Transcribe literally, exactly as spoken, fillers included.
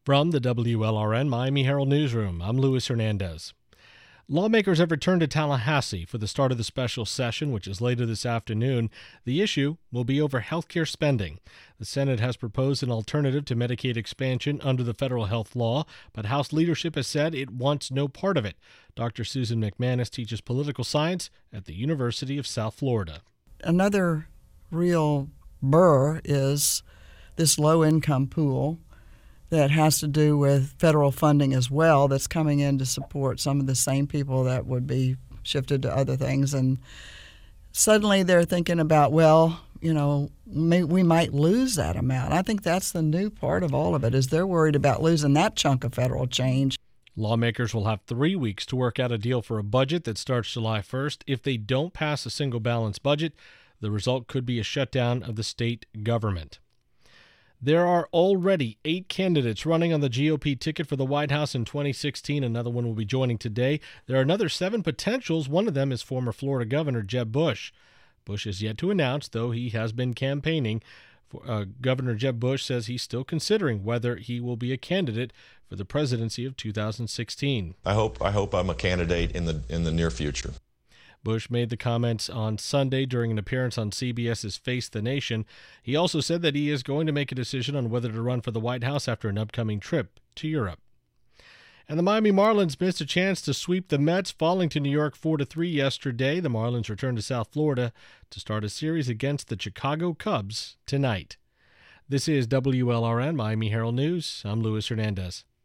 From the W L R N Miami Herald Newsroom, I'm Luis Hernandez. Lawmakers have returned to Tallahassee for the start of the special session, which is later this afternoon. The issue will be over health care spending. The Senate has proposed an alternative to Medicaid expansion under the federal health law, but House leadership has said it wants no part of it. Doctor Susan McManus teaches political science at the University of South Florida. Another real burr is this low-income pool that has to do with federal funding as well that's coming in to support some of the same people that would be shifted to other things. And suddenly they're thinking about, well, you know, may, we might lose that amount. I think that's the new part of all of it, is they're worried about losing that chunk of federal change. Lawmakers will have three weeks to work out a deal for a budget that starts July first. If they don't pass a single balanced budget, the result could be a shutdown of the state government. There are already eight candidates running on the G O P ticket for the White House in twenty sixteen. Another one will be joining today. There are another seven potentials. One of them is former Florida Governor Jeb Bush. Bush is yet to announce, though he has been campaigning. For, uh, Governor Jeb Bush says he's still considering whether he will be a candidate for the presidency of two thousand sixteen. I hope I hope I'm a candidate in the in the near future. Bush made the comments on Sunday during an appearance on CBS's Face the Nation. He also said that he is going to make a decision on whether to run for the White House after an upcoming trip to Europe. And the Miami Marlins missed a chance to sweep the Mets, falling to New York four to three yesterday. The Marlins return to South Florida to start a series against the Chicago Cubs tonight. This is W L R N Miami Herald News. I'm Luis Hernandez.